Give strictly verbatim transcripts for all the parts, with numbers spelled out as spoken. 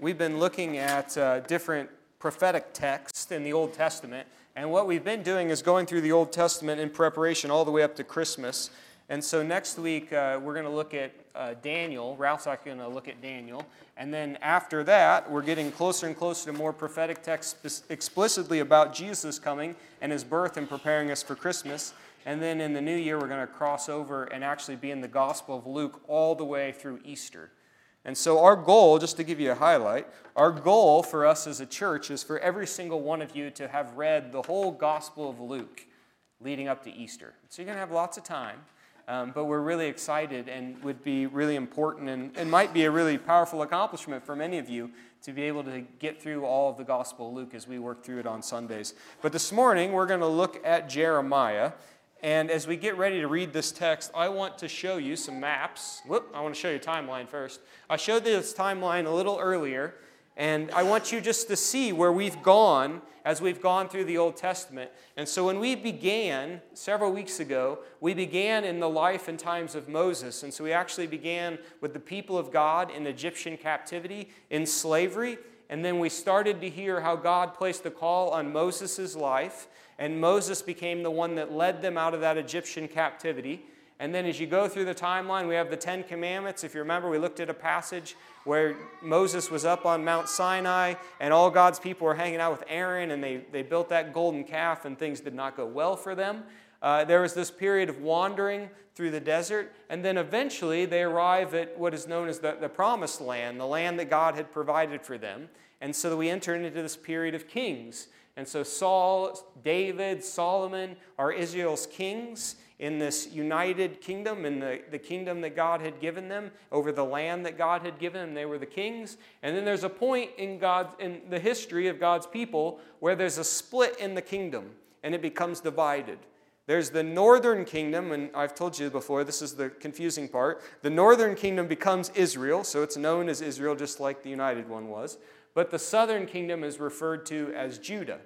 we've been looking at uh, different prophetic texts in the Old Testament, and what we've been doing is going through the Old Testament in preparation all the way up to Christmas. And so next week, uh, we're going to look at uh, Daniel. Ralph's going to look at Daniel. And then after that, we're getting closer and closer to more prophetic texts explicitly about Jesus coming and his birth and preparing us for Christmas. And then in the new year, we're going to cross over and actually be in the Gospel of Luke all the way through Easter. And so our goal, just to give you a highlight, our goal for us as a church is for every single one of you to have read the whole Gospel of Luke leading up to Easter. So you're going to have lots of time. Um, but we're really excited and would be really important and, and might be a really powerful accomplishment for many of you to be able to get through all of the Gospel of Luke as we work through it on Sundays. But this morning, we're going to look at Jeremiah. And as we get ready to read this text, I want to show you some maps. Whoop, I want to show you a timeline first. I showed this timeline a little earlier, and I want you just to see where we've gone as we've gone through the Old Testament. And so when we began, several weeks ago, we began in the life and times of Moses. And so we actually began with the people of God in Egyptian captivity, in slavery. And then we started to hear how God placed a call on Moses' life. And Moses became the one that led them out of that Egyptian captivity. And then as you go through the timeline, we have the Ten Commandments. If you remember, we looked at a passage where Moses was up on Mount Sinai, and all God's people were hanging out with Aaron, and they, they built that golden calf, and things did not go well for them. Uh, there was this period of wandering through the desert, and then eventually they arrive at what is known as the, the Promised Land, the land that God had provided for them. And so we enter into this period of kings. And so Saul, David, Solomon are Israel's kings in this united kingdom, in the, the kingdom that God had given them, over the land that God had given them. They were the kings. And then there's a point in God, in the history of God's people where there's a split in the kingdom, and it becomes divided. There's the northern kingdom, and I've told you before, this is the confusing part. The northern kingdom becomes Israel, so it's known as Israel just like the united one was. But the southern kingdom is referred to as Judah.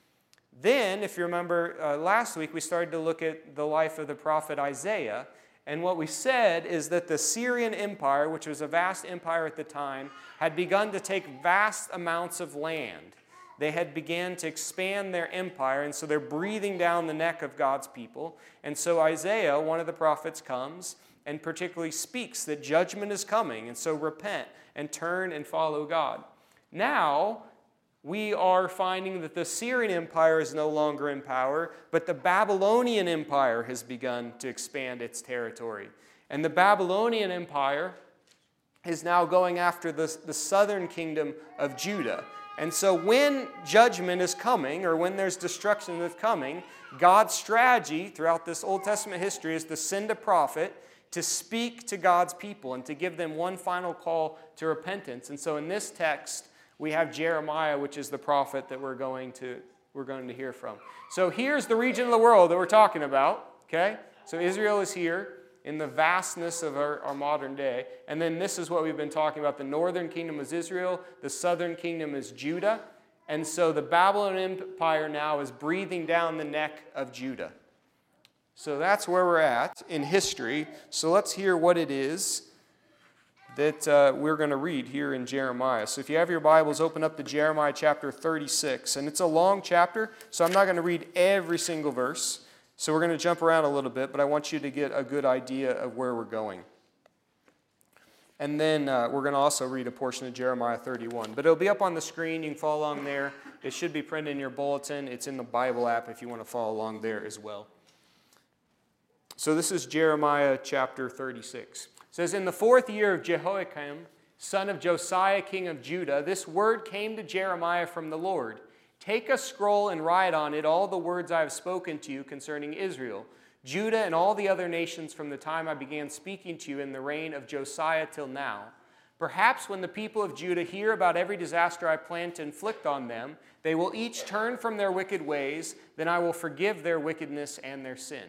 Then, if you remember, uh, last week we started to look at the life of the prophet Isaiah. And what we said is that the Syrian Empire, which was a vast empire at the time, had begun to take vast amounts of land. They had began to expand their empire, and so they're breathing down the neck of God's people. And so Isaiah, one of the prophets, comes and particularly speaks that judgment is coming, and so repent and turn and follow God. Now, we are finding that the Syrian Empire is no longer in power, but the Babylonian Empire has begun to expand its territory. And the Babylonian Empire is now going after the, the southern kingdom of Judah. And so when judgment is coming, or when there's destruction that's coming, God's strategy throughout this Old Testament history is to send a prophet to speak to God's people and to give them one final call to repentance. And so in this text, we have Jeremiah, which is the prophet that we're going to we're going to hear from. So here's the region of the world that we're talking about, okay? So Israel is here in the vastness of our, our modern day. And then this is what we've been talking about. The northern kingdom is Israel. The southern kingdom is Judah. And so the Babylonian Empire now is breathing down the neck of Judah. So that's where we're at in history. So let's hear what it is that uh, we're going to read here in Jeremiah. So if you have your Bibles, open up to Jeremiah chapter thirty-six. And it's a long chapter, so I'm not going to read every single verse. So we're going to jump around a little bit, but I want you to get a good idea of where we're going. And then uh, we're going to also read a portion of Jeremiah thirty-one. But it'll be up on the screen. You can follow along there. It should be printed in your bulletin. It's in the Bible app if you want to follow along there as well. So this is Jeremiah chapter thirty-six. It says, "In the fourth year of Jehoiakim, son of Josiah, king of Judah, this word came to Jeremiah from the Lord. Take a scroll and write on it all the words I have spoken to you concerning Israel, Judah, and all the other nations from the time I began speaking to you in the reign of Josiah till now. Perhaps when the people of Judah hear about every disaster I plan to inflict on them, they will each turn from their wicked ways, then I will forgive their wickedness and their sin."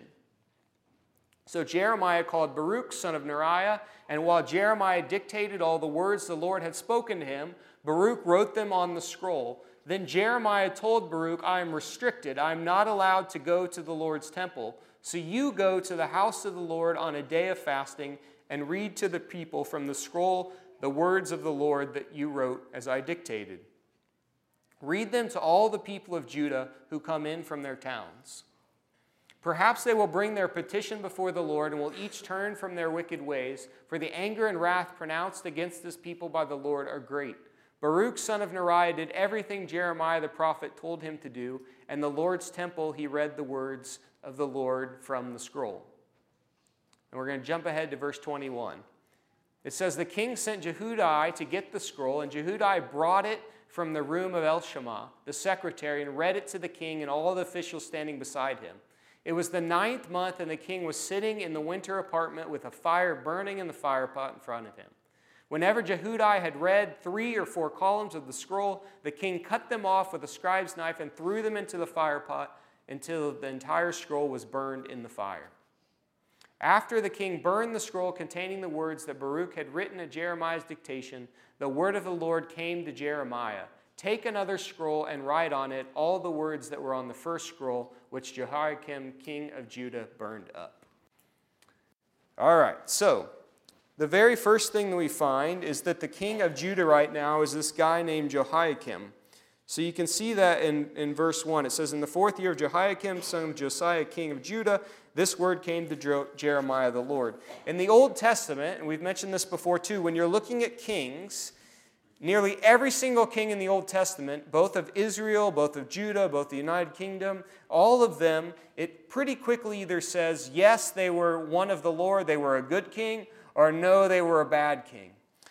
So Jeremiah called Baruch, son of Neriah, and while Jeremiah dictated all the words the Lord had spoken to him, Baruch wrote them on the scroll. Then Jeremiah told Baruch, "I am restricted. I am not allowed to go to the Lord's temple. So you go to the house of the Lord on a day of fasting and read to the people from the scroll the words of the Lord that you wrote as I dictated. Read them to all the people of Judah who come in from their towns. Perhaps they will bring their petition before the Lord and will each turn from their wicked ways, for the anger and wrath pronounced against this people by the Lord are great. Baruch, son of Neriah, did everything Jeremiah the prophet told him to do, and the Lord's temple he read the words of the Lord from the scroll. And we're going to jump ahead to verse twenty-one. It says, the king sent Jehudi to get the scroll, and Jehudi brought it from the room of Elshama, the secretary, and read it to the king and all the officials standing beside him. It was the ninth month, and the king was sitting in the winter apartment with a fire burning in the firepot in front of him. Whenever Jehudi had read three or four columns of the scroll, the king cut them off with a scribe's knife and threw them into the firepot until the entire scroll was burned in the fire. After the king burned the scroll containing the words that Baruch had written at Jeremiah's dictation, the word of the Lord came to Jeremiah. Take another scroll and write on it all the words that were on the first scroll, which Jehoiakim, king of Judah, burned up. All right, so the very first thing that we find is that the king of Judah right now is this guy named Jehoiakim. So you can see that in, in verse one. It says, in the fourth year of Jehoiakim, son of Josiah, king of Judah, this word came to Jeremiah the Lord. In the Old Testament, and we've mentioned this before too, when you're looking at kings, nearly every single king in the Old Testament, both of Israel, both of Judah, both the United Kingdom, all of them, it pretty quickly either says, yes, they were one of the Lord, they were a good king, or no, they were a bad king.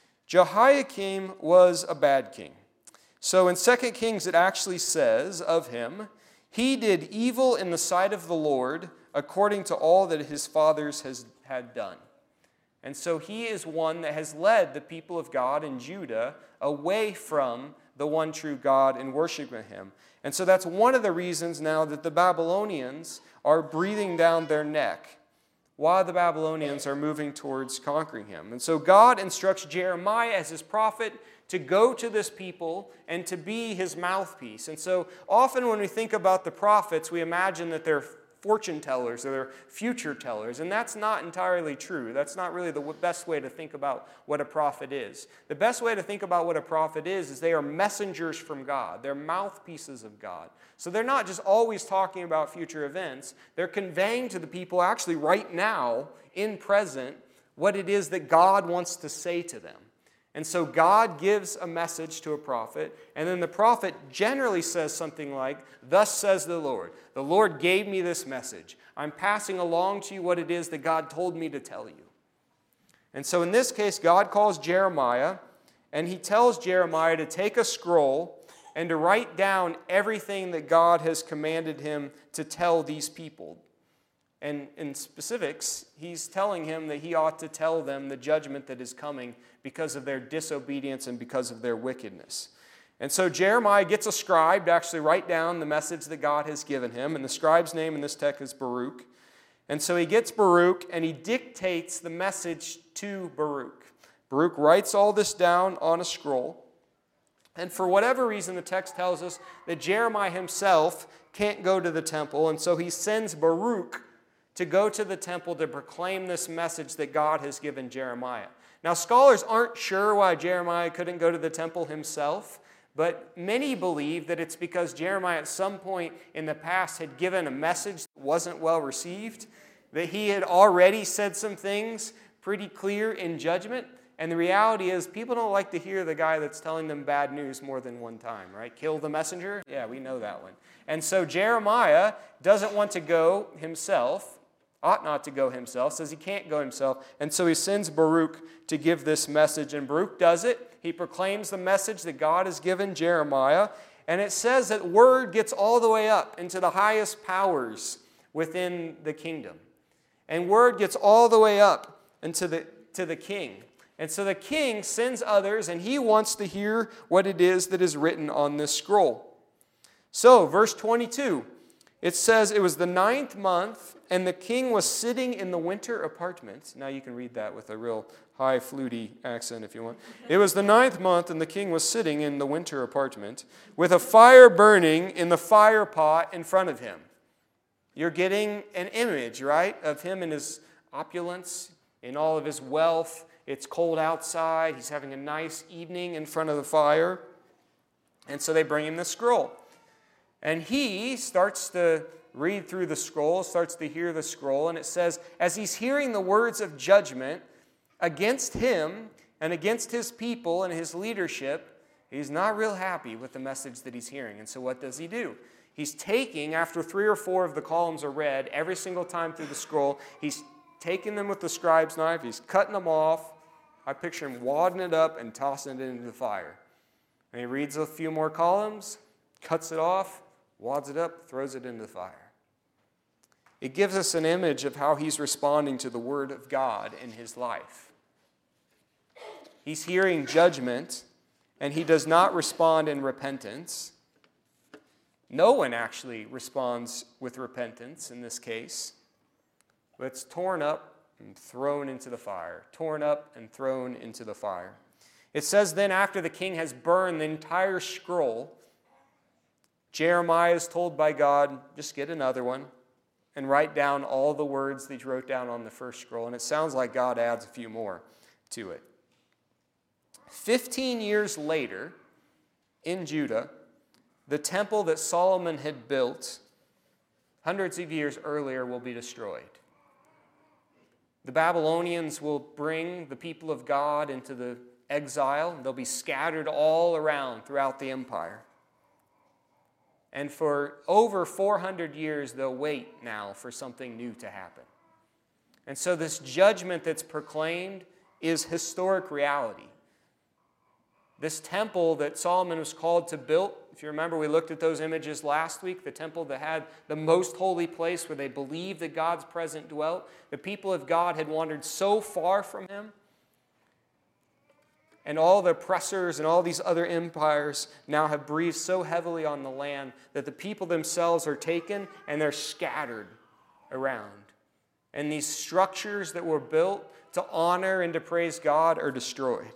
Jehoiakim was a bad king. So in Second Kings, it actually says of him, he did evil in the sight of the Lord according to all that his fathers has, had done. And so he is one that has led the people of God in Judah away from the one true God and worshiping him. And so that's one of the reasons now that the Babylonians are breathing down their neck while the Babylonians are moving towards conquering him. And so God instructs Jeremiah as his prophet to go to this people and to be his mouthpiece. And so often when we think about the prophets, we imagine that they're fortune tellers or they're future tellers, and that's not entirely true. That's not really the best way to think about what a prophet is. The best way to think about what a prophet is is they are messengers from God. They're mouthpieces of God. So they're not just always talking about future events. They're conveying to the people actually right now, in present, what it is that God wants to say to them. And so God gives a message to a prophet, and then the prophet generally says something like, thus says the Lord. The Lord gave me this message. I'm passing along to you what it is that God told me to tell you. And so in this case, God calls Jeremiah, and he tells Jeremiah to take a scroll and to write down everything that God has commanded him to tell these people. And in specifics, he's telling him that he ought to tell them the judgment that is coming because of their disobedience and because of their wickedness. And so Jeremiah gets a scribe to actually write down the message that God has given him. And the scribe's name in this text is Baruch. And so he gets Baruch and he dictates the message to Baruch. Baruch writes all this down on a scroll. And for whatever reason, the text tells us that Jeremiah himself can't go to the temple. And so he sends Baruch to go to the temple to proclaim this message that God has given Jeremiah. Now, scholars aren't sure why Jeremiah couldn't go to the temple himself, but many believe that it's because Jeremiah at some point in the past had given a message that wasn't well received, that he had already said some things pretty clear in judgment, and the reality is people don't like to hear the guy that's telling them bad news more than one time, right? Kill the messenger? Yeah, we know that one. And so Jeremiah doesn't want to go himself, ought not to go himself, says he can't go himself, and so he sends Baruch to give this message, and Baruch does it. He proclaims the message that God has given Jeremiah, and it says that word gets all the way up into the highest powers within the kingdom, and word gets all the way up into the, to the king. And so the king sends others, and he wants to hear what it is that is written on this scroll. So, verse twenty-two, it says, it was the ninth month, and the king was sitting in the winter apartment. Now you can read that with a real high, fluty accent if you want. It was the ninth month, and the king was sitting in the winter apartment with a fire burning in the fire pot in front of him. You're getting an image, right, of him in his opulence, in all of his wealth. It's cold outside. He's having a nice evening in front of the fire. And so they bring him the scroll. And he starts to read through the scroll, starts to hear the scroll, and it says, as he's hearing the words of judgment against him and against his people and his leadership, he's not real happy with the message that he's hearing. And so what does he do? He's taking, after three or four of the columns are read, every single time through the scroll, he's taking them with the scribe's knife, he's cutting them off. I picture him wadding it up and tossing it into the fire. And he reads a few more columns, cuts it off, wads it up, throws it into the fire. It gives us an image of how he's responding to the word of God in his life. He's hearing judgment, and he does not respond in repentance. No one actually responds with repentance in this case. But it's torn up and thrown into the fire. Torn up and thrown into the fire. It says then after the king has burned the entire scroll, Jeremiah is told by God, just get another one and write down all the words that he wrote down on the first scroll. And it sounds like God adds a few more to it. Fifteen years later, in Judah, the temple that Solomon had built hundreds of years earlier will be destroyed. The Babylonians will bring the people of God into the exile. They'll be scattered all around throughout the empire. And for over four hundred years, they'll wait now for something new to happen. And so this judgment that's proclaimed is historic reality. This temple that Solomon was called to build, if you remember, we looked at those images last week, the temple that had the most holy place where they believed that God's presence dwelt. The people of God had wandered so far from him. And all the oppressors and all these other empires now have breathed so heavily on the land that the people themselves are taken and they're scattered around. And these structures that were built to honor and to praise God are destroyed.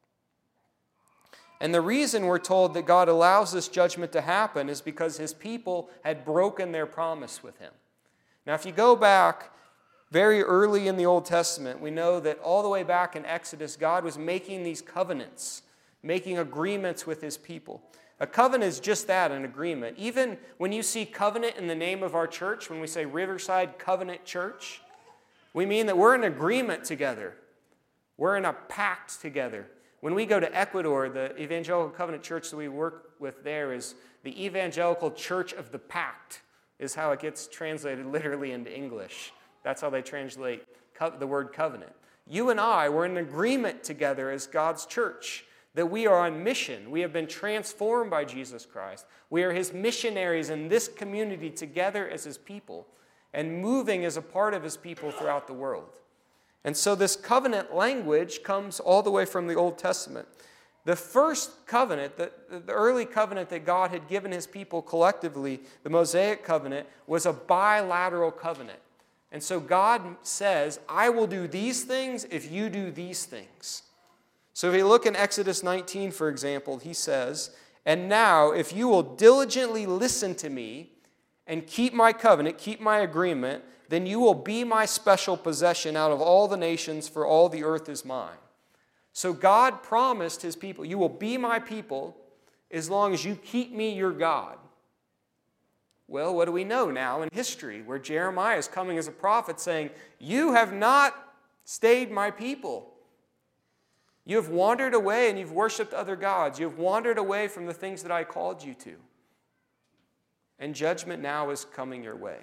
And the reason we're told that God allows this judgment to happen is because his people had broken their promise with him. Now, if you go back very early in the Old Testament, we know that all the way back in Exodus, God was making these covenants, making agreements with his people. A covenant is just that, an agreement. Even when you see covenant in the name of our church, when we say Riverside Covenant Church, we mean that we're in agreement together. We're in a pact together. When we go to Ecuador, the Evangelical Covenant Church that we work with there is the Evangelical Church of the Pact, is how it gets translated literally into English. That's how they translate co- the word covenant. You and I, we're in agreement together as God's church, that we are on mission. We have been transformed by Jesus Christ. We are his missionaries in this community together as his people and moving as a part of his people throughout the world. And so this covenant language comes all the way from the Old Testament. The first covenant, the, the early covenant that God had given his people collectively, the Mosaic covenant, was a bilateral covenant. And so God says, I will do these things if you do these things. So if you look in Exodus nineteen, for example, he says, and now if you will diligently listen to me and keep my covenant, keep my agreement, then you will be my special possession out of all the nations, for all the earth is mine. So God promised his people, you will be my people as long as you keep me your God. Well, what do we know now in history where Jeremiah is coming as a prophet saying, you have not stayed my people. You have wandered away and you've worshiped other gods. You have wandered away from the things that I called you to. And judgment now is coming your way.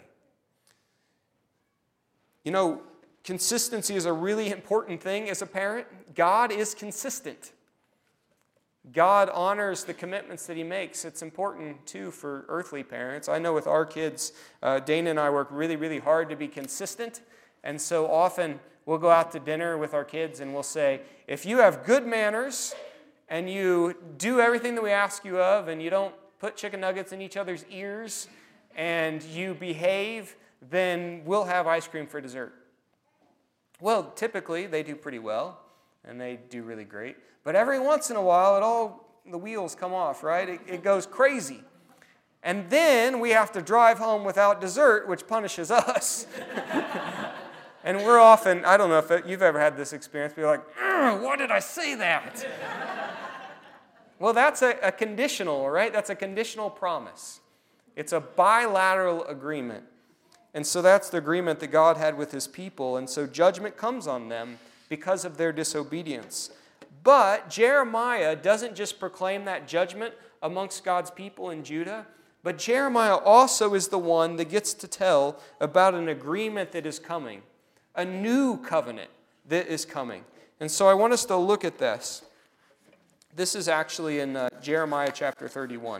You know, consistency is a really important thing as a parent. God is consistent. God honors the commitments that he makes. It's important, too, for earthly parents. I know with our kids, uh, Dana and I work really, really hard to be consistent. And so often we'll go out to dinner with our kids and we'll say, if you have good manners and you do everything that we ask you of and you don't put chicken nuggets in each other's ears and you behave, then we'll have ice cream for dessert. Well, typically they do pretty well and they do really great. But every once in a while, it all the wheels come off, right? It, it goes crazy. And then we have to drive home without dessert, which punishes us. And we're often, I don't know if you've ever had this experience, but you're like, why did I say that? Well, that's a, a conditional, right? That's a conditional promise. It's a bilateral agreement. And so that's the agreement that God had with his people. And so judgment comes on them because of their disobedience. But Jeremiah doesn't just proclaim that judgment amongst God's people in Judah, but Jeremiah also is the one that gets to tell about an agreement that is coming, a new covenant that is coming. And so I want us to look at this. This is actually in uh, Jeremiah chapter thirty-one.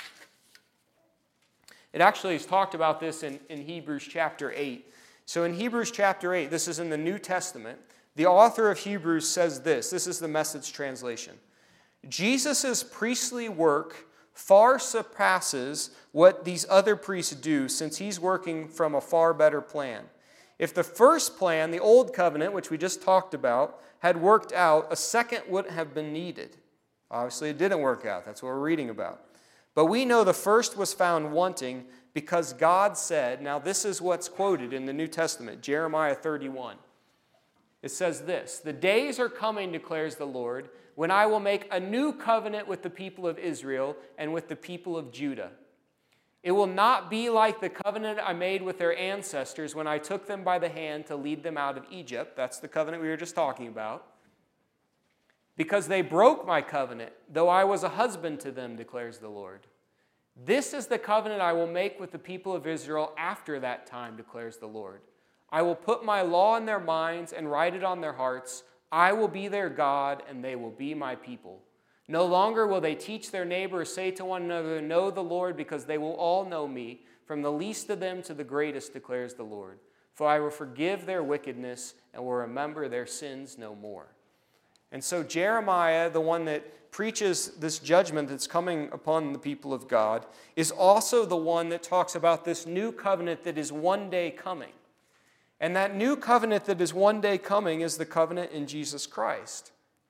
It actually is talked about this in, in Hebrews chapter eight. So in Hebrews chapter eight, this is in the New Testament, the author of Hebrews says this. This is the Message translation. Jesus' priestly work far surpasses what these other priests do, since he's working from a far better plan. If the first plan, the old covenant, which we just talked about, had worked out, a second wouldn't have been needed. Obviously, it didn't work out. That's what we're reading about. But we know the first was found wanting because God said, now this is what's quoted in the New Testament, Jeremiah thirty-one. It says this, "The days are coming, declares the Lord, when I will make a new covenant with the people of Israel and with the people of Judah. It will not be like the covenant I made with their ancestors when I took them by the hand to lead them out of Egypt." That's the covenant we were just talking about. "Because they broke my covenant, though I was a husband to them, declares the Lord. This is the covenant I will make with the people of Israel after that time, declares the Lord. I will put my law in their minds and write it on their hearts. I will be their God, and they will be my people. No longer will they teach their neighbors, say to one another, 'Know the Lord,' because they will all know me, from the least of them to the greatest, declares the Lord. For I will forgive their wickedness and will remember their sins no more." And so Jeremiah, the one that preaches this judgment that's coming upon the people of God, is also the one that talks about this new covenant that is one day coming. And that new covenant that is one day coming is the covenant in Jesus Christ.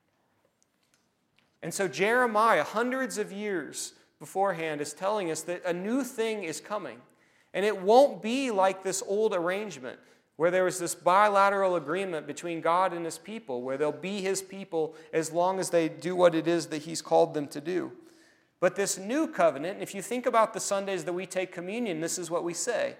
And so Jeremiah, hundreds of years beforehand, is telling us that a new thing is coming. And it won't be like this old arrangement where there was this bilateral agreement between God and his people, where they'll be his people as long as they do what it is that he's called them to do. But this new covenant, if you think about the Sundays that we take communion, this is what we say.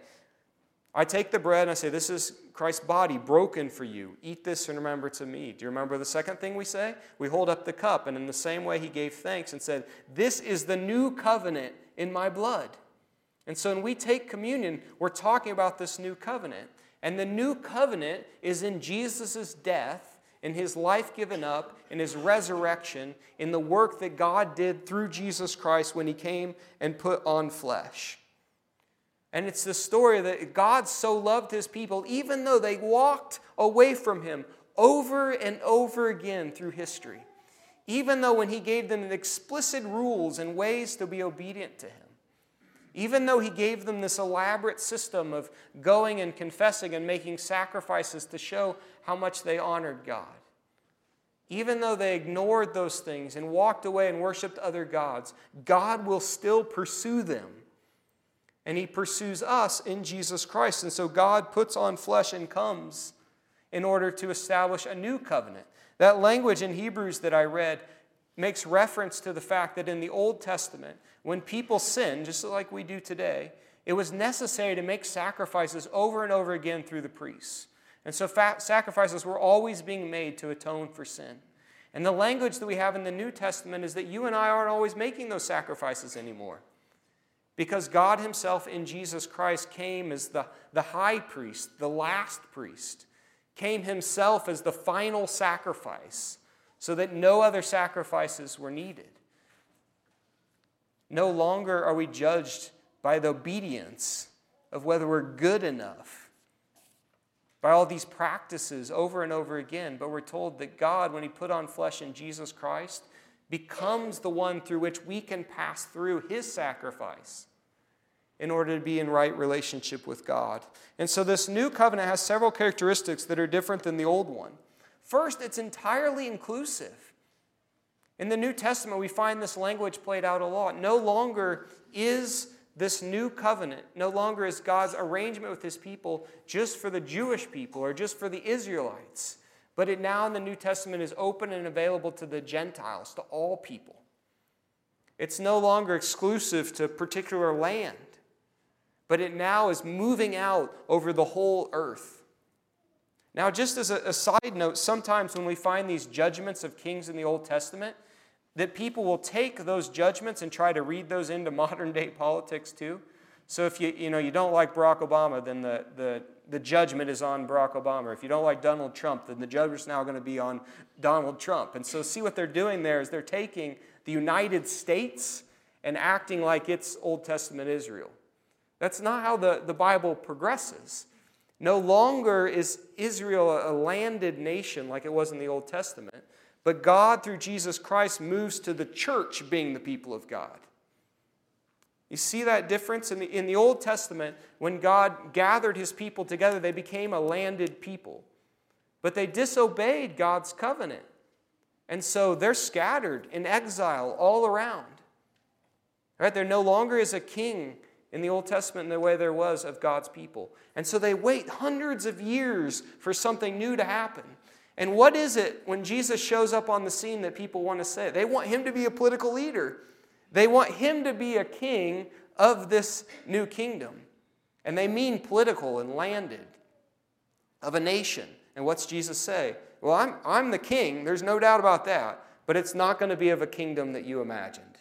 I take the bread and I say, "This is Christ's body broken for you. Eat this in remembrance of me." Do you remember the second thing we say? We hold up the cup, and in the same way he gave thanks and said, "This is the new covenant in my blood." And so when we take communion, we're talking about this new covenant. And the new covenant is in Jesus' death, in his life given up, in his resurrection, in the work that God did through Jesus Christ when he came and put on flesh. And it's the story that God so loved his people, even though they walked away from him over and over again through history. Even though when he gave them explicit rules and ways to be obedient to him. Even though he gave them this elaborate system of going and confessing and making sacrifices to show how much they honored God. Even though they ignored those things and walked away and worshiped other gods, God will still pursue them. And he pursues us in Jesus Christ. And so God puts on flesh and comes in order to establish a new covenant. That language in Hebrews that I read makes reference to the fact that in the Old Testament, when people sinned, just like we do today, it was necessary to make sacrifices over and over again through the priests. And so fa- sacrifices were always being made to atone for sin. And the language that we have in the New Testament is that you and I aren't always making those sacrifices anymore. Because God himself in Jesus Christ came as the, the high priest, the last priest, came himself as the final sacrifice, so that no other sacrifices were needed. No longer are we judged by the obedience of whether we're good enough, by all these practices over and over again, but we're told that God, when he put on flesh in Jesus Christ, becomes the one through which we can pass through his sacrifice in order to be in right relationship with God. And so this new covenant has several characteristics that are different than the old one. First, it's entirely inclusive. In the New Testament, we find this language played out a lot. No longer is this new covenant no longer is God's arrangement with his people just for the Jewish people or just for the Israelites, but it now in the New Testament is open and available to the Gentiles, to all people. It's no longer exclusive to a particular land, but it now is moving out over the whole earth. Now, just as a, a side note, sometimes when we find these judgments of kings in the Old Testament, that people will take those judgments and try to read those into modern day politics too. So if you you know you don't like Barack Obama, then the, the, the judgment is on Barack Obama. If you don't like Donald Trump, then the judgment's now going to be on Donald Trump. And so see what they're doing there is they're taking the United States and acting like it's Old Testament Israel. That's not how the, the Bible progresses. No longer is Israel a landed nation like it was in the Old Testament, but God, through Jesus Christ, moves to the church being the people of God. You see that difference? In the, in the Old Testament, when God gathered his people together, they became a landed people. But they disobeyed God's covenant. And so they're scattered in exile all around. Right? There no longer is a king in the Old Testament in the way there was of God's people. And so they wait hundreds of years for something new to happen. And what is it when Jesus shows up on the scene that people want to say? They want him to be a political leader. They want him to be a king of this new kingdom. And they mean political and landed, of a nation. And what's Jesus say? Well, I'm, I'm the king, there's no doubt about that, but it's not going to be of a kingdom that you imagined.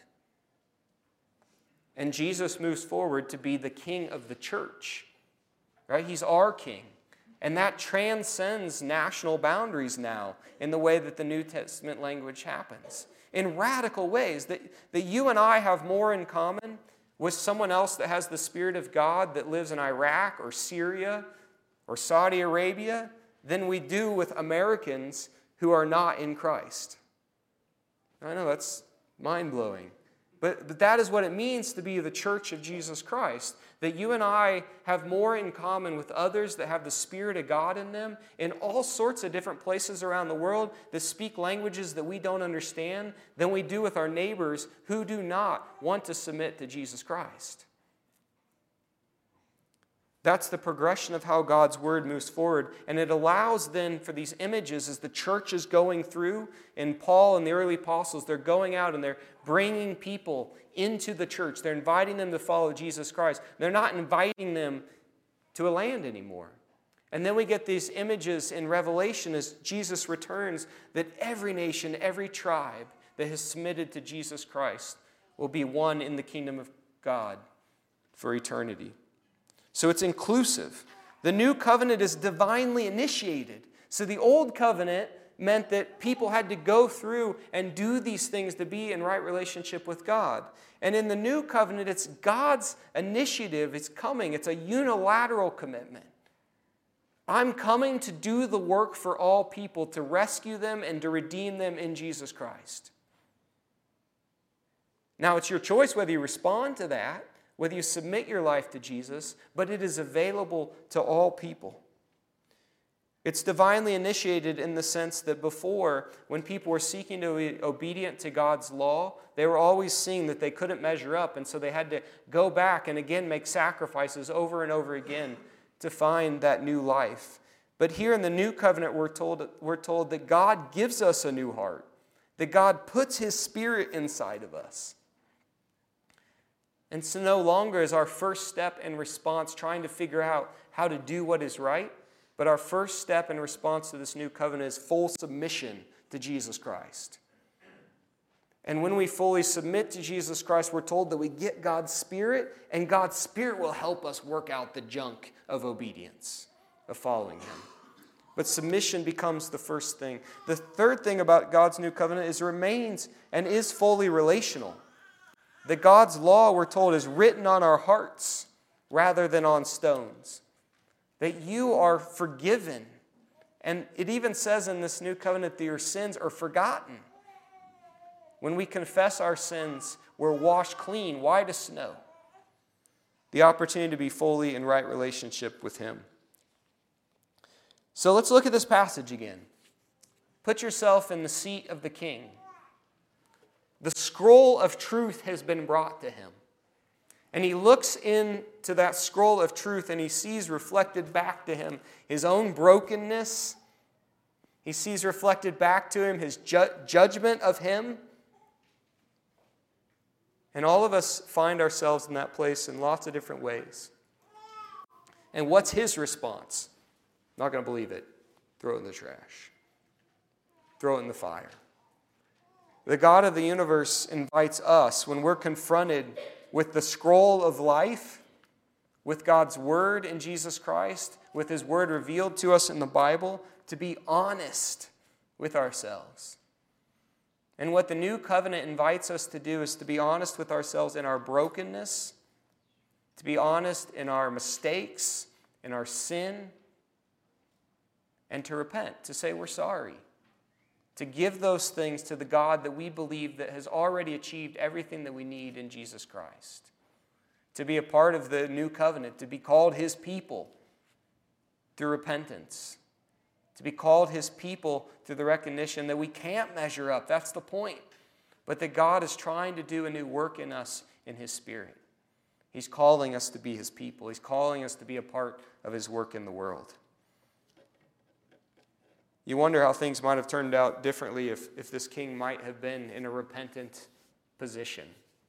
And Jesus moves forward to be the king of the church. Right? He's our king. And that transcends national boundaries now in the way that the New Testament language happens. In radical ways, that, that you and I have more in common with someone else that has the Spirit of God that lives in Iraq or Syria or Saudi Arabia than we do with Americans who are not in Christ. I know that's mind-blowing. But, but that is what it means to be the church of Jesus Christ. That you and I have more in common with others that have the Spirit of God in them in all sorts of different places around the world that speak languages that we don't understand than we do with our neighbors who do not want to submit to Jesus Christ. That's the progression of how God's Word moves forward. And it allows then for these images as the church is going through, and Paul and the early apostles, they're going out and they're bringing people into the church. They're inviting them to follow Jesus Christ. They're not inviting them to a land anymore. And then we get these images in Revelation as Jesus returns that every nation, every tribe that has submitted to Jesus Christ will be one in the kingdom of God for eternity. So it's inclusive. The new covenant is divinely initiated. So the old covenant meant that people had to go through and do these things to be in right relationship with God. And in the new covenant, it's God's initiative. It's coming. It's a unilateral commitment. I'm coming to do the work for all people, to rescue them and to redeem them in Jesus Christ. Now, it's your choice whether you respond to that, whether you submit your life to Jesus, but it is available to all people. It's divinely initiated in the sense that before, when people were seeking to be obedient to God's law, they were always seeing that they couldn't measure up, and so they had to go back and again make sacrifices over and over again to find that new life. But here in the new covenant, we're told, we're told that God gives us a new heart, that God puts His Spirit inside of us. And so no longer is our first step in response trying to figure out how to do what is right, but our first step in response to this new covenant is full submission to Jesus Christ. And when we fully submit to Jesus Christ, we're told that we get God's Spirit, and God's Spirit will help us work out the junk of obedience, of following Him. But submission becomes the first thing. The third thing about God's new covenant is it remains and is fully relational. That God's law, we're told, is written on our hearts rather than on stones. That you are forgiven. And it even says in this new covenant that your sins are forgotten. When we confess our sins, we're washed clean, white as snow. The opportunity to be fully in right relationship with Him. So let's look at this passage again. Put yourself in the seat of the king. The scroll of truth has been brought to him. And he looks into that scroll of truth and he sees reflected back to him his own brokenness. He sees reflected back to him his ju- judgment of him. And all of us find ourselves in that place in lots of different ways. And what's his response? Not going to believe it. Throw it in the trash. Throw it in the fire. The God of the universe invites us, when we're confronted with the scroll of life, with God's word in Jesus Christ, with his word revealed to us in the Bible, to be honest with ourselves. And what the new covenant invites us to do is to be honest with ourselves in our brokenness, to be honest in our mistakes, in our sin, and to repent, to say we're sorry, to give those things to the God that we believe that has already achieved everything that we need in Jesus Christ, to be a part of the new covenant, to be called his people through repentance, to be called his people through the recognition that we can't measure up. That's the point. But that God is trying to do a new work in us in his Spirit. He's calling us to be his people. He's calling us to be a part of his work in the world. You wonder how things might have turned out differently if, if this king might have been in a repentant position.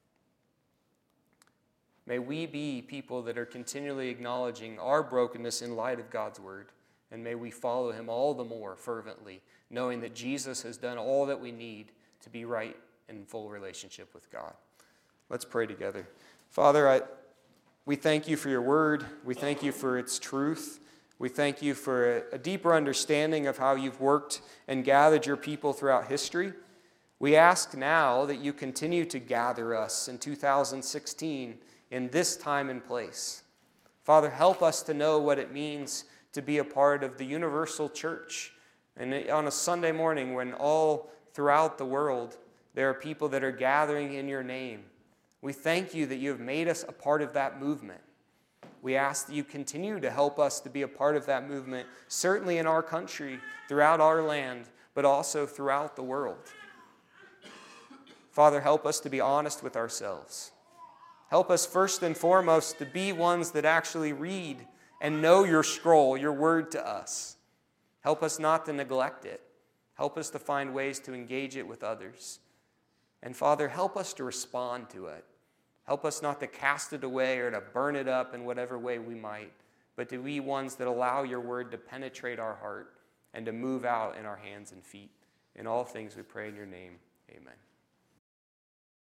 May we be people that are continually acknowledging our brokenness in light of God's word. And may we follow him all the more fervently, knowing that Jesus has done all that we need to be right in full relationship with God. Let's pray together. Father, I, we thank you for your word. We thank you for its truth. We thank you for a, a deeper understanding of how you've worked and gathered your people throughout history. We ask now that you continue to gather us in two thousand sixteen in this time and place. Father, help us to know what it means to be a part of the universal church. And on a Sunday morning when all throughout the world there are people that are gathering in your name, we thank you that you have made us a part of that movement. We ask that you continue to help us to be a part of that movement, certainly in our country, throughout our land, but also throughout the world. Father, help us to be honest with ourselves. Help us first and foremost to be ones that actually read and know your scroll, your word to us. Help us not to neglect it. Help us to find ways to engage it with others. And Father, help us to respond to it. Help us not to cast it away or to burn it up in whatever way we might, but to be ones that allow your word to penetrate our heart and to move out in our hands and feet. In all things we pray in your name. Amen.